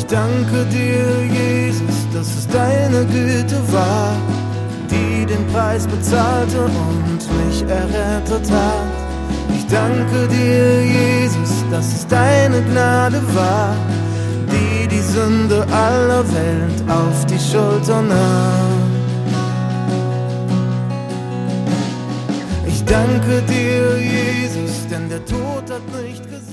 Ich danke dir, Jesus, dass es deine Güte war, die den Preis bezahlte und mich errettet hat. Ich danke dir, Jesus, dass es deine Gnade war, die die Sünde aller Welt auf die Schulter nahm. Ich danke dir, Jesus, denn der Tod hat nicht gesagt,